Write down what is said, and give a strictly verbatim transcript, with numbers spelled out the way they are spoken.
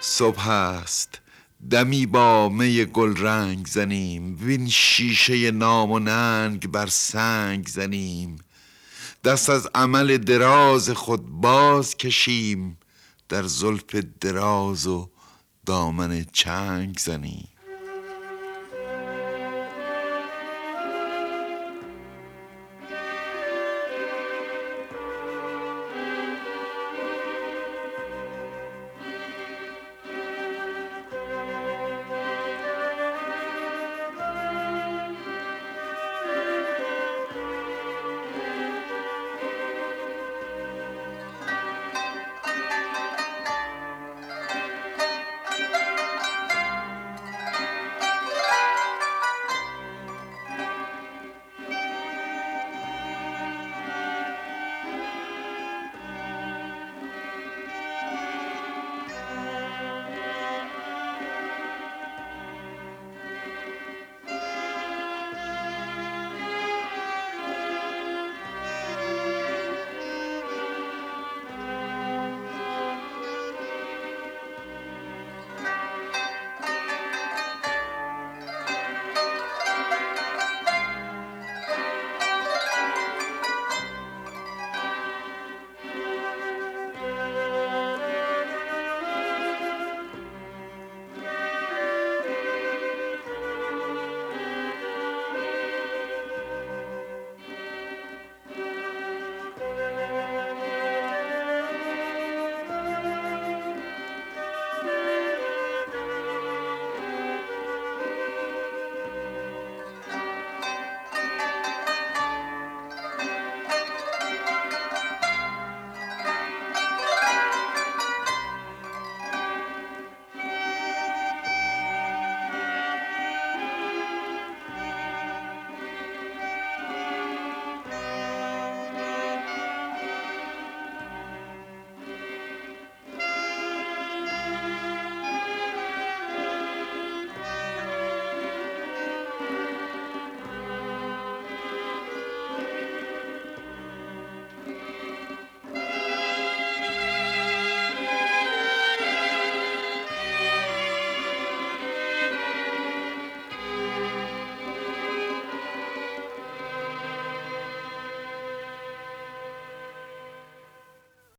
صبح است دمی با می گل رنگ زنیم، وین شیشه نام و ننگ بر سنگ زنیم. دست از عمل دراز خود باز کشیم، در زلف دراز و دامن چنگ زنیم.